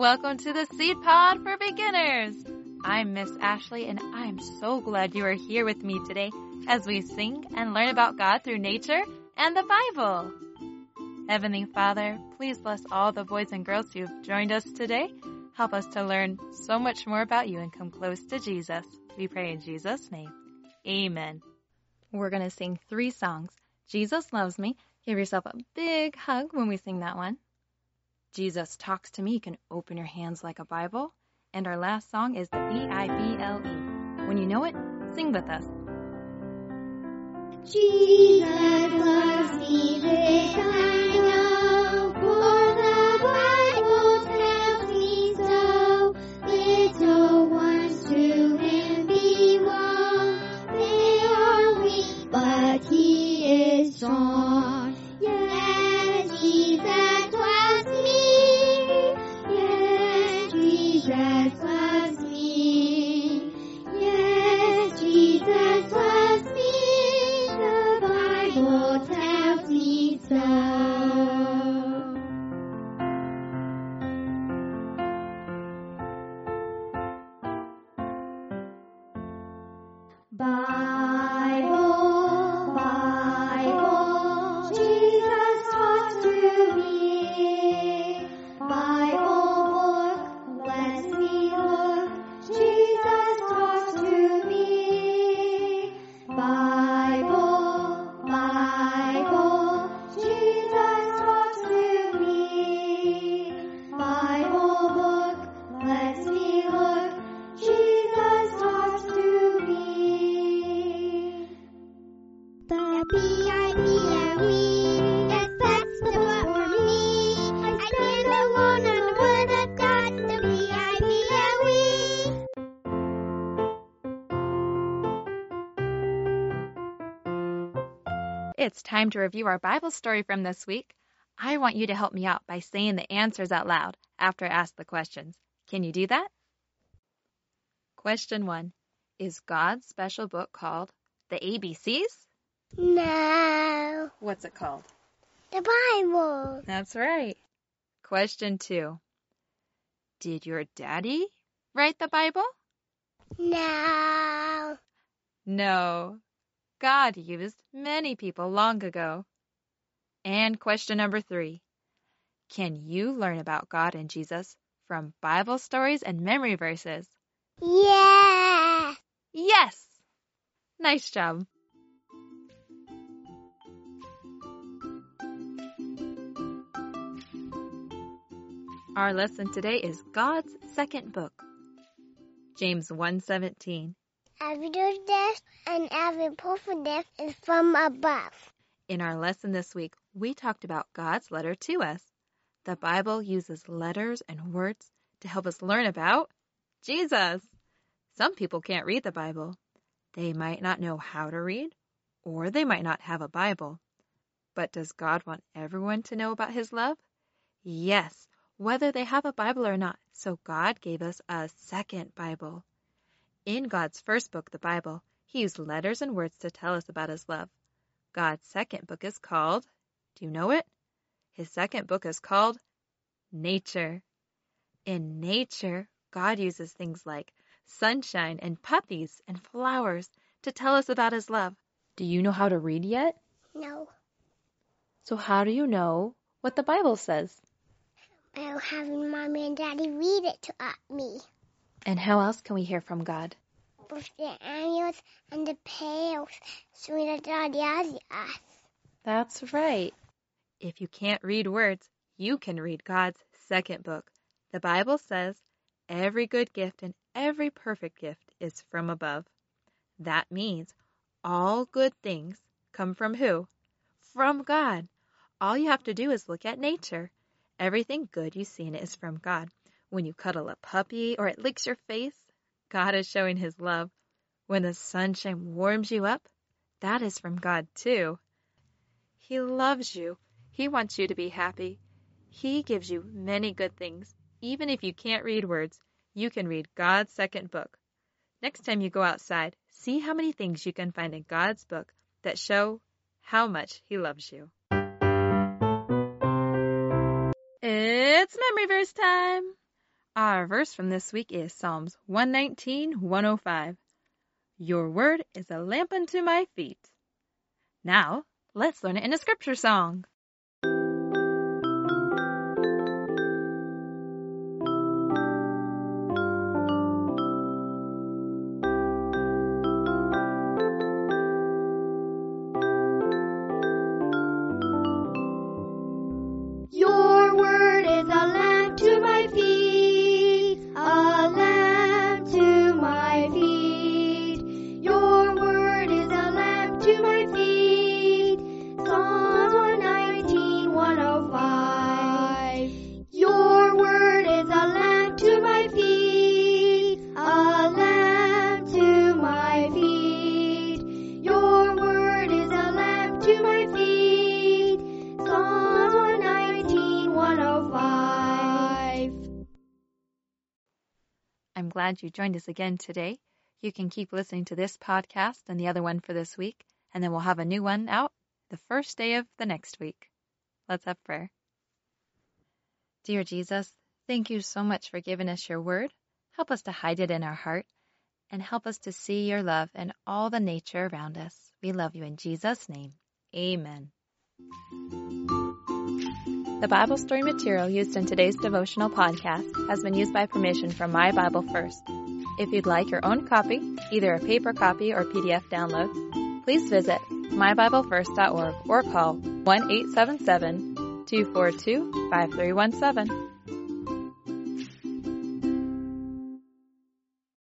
Welcome to the Seed Pod for Beginners. I'm Miss Ashley, and I'm so glad you are here with me today as we sing and learn about God through nature and the Bible. Heavenly Father, please bless all the boys and girls who have joined us today. Help us to learn so much more about you and come close to Jesus. We pray in Jesus' name. Amen. We're going to sing 3 songs. Jesus Loves Me. Give yourself a big hug when we sing that one. Jesus Talks to Me. You can open your hands like a Bible. And our last song is the B-I-B-L-E. When you know it, sing with us. Jesus loves me, this I know, for the Bible tells me so. Little ones to Him belong. They are weak, but He is strong. Yes, Jesus loves me. Yes, Jesus loves me. Yes, Jesus loves me. The Bible tells me so. Bible, Bible, Jesus talks to me. Bible book, lets me look. Jesus talks to me. Bible, Bible, Jesus talks to me. Bible book, lets me look. Jesus talks to me. The B-I-B-L-E, yes, that's the book for me. I stand alone on the Word of God, the B-I-B-L-E. It's time to review our Bible story from this week. I want you to help me out by saying the answers out loud after I ask the questions. Can you do that? Question 1. Is God's special book called the ABCs? No, What's it called? the Bible. That's right. Question 2. Did your daddy write the Bible? No, No. God used many people long ago. And question number 3. Can you learn about God and Jesus from Bible stories and memory verses? yeah. Yes! Nice job. Our lesson today is God's second book. James 1:17. Every death and every perfect death is from above. In our lesson this week, we talked about God's letter to us. The Bible uses letters and words to help us learn about Jesus. Some people can't read the Bible. They might not know how to read, or they might not have a Bible. But does God want everyone to know about His love? Yes, whether they have a Bible or not. So God gave us a second Bible. In God's first book, the Bible, He used letters and words to tell us about His love. God's second book is called, do you know it? His second book is called Nature. In nature, God uses things like sunshine and puppies and flowers to tell us about His love. Do you know how to read yet? No, So how do you know what the Bible says? I'll have Mommy and Daddy read it to me. And how else can we hear from God? With the animals and the pails, so that Daddy has us. That's right. If you can't read words, you can read God's second book. The Bible says every good gift and every perfect gift is from above. That means all good things come from who? From God. All you have to do is look at nature. Everything good you see in it is from God. When you cuddle a puppy or it licks your face, God is showing His love. When the sunshine warms you up, that is from God too. He loves you. He wants you to be happy. He gives you many good things. Even if you can't read words, you can read God's second book. Next time you go outside, see how many things you can find in God's book that show how much He loves you. It's memory verse time. Our verse from this week is Psalms 119:105. Your word is a lamp unto my feet. Now, let's learn it in a scripture song. Your word is a lamp to my feet, a lamp to my feet. Your word is a lamp to my feet. Psalms 119:105. Your word is a lamp to my feet, a lamp to my feet. Your word is a lamp to my feet. Psalms 119:105. I'm glad you joined us again today. You can keep listening to this podcast and the other one for this week, and then we'll have a new one out the first day of the next week. Let's have prayer. Dear Jesus, thank you so much for giving us your word. Help us to hide it in our heart and help us to see your love in all the nature around us. We love you in Jesus' name. Amen. The Bible story material used in today's devotional podcast has been used by permission from My Bible First. If you'd like your own copy, either a paper copy or PDF download, please visit mybiblefirst.org or call 1-877-242-5317.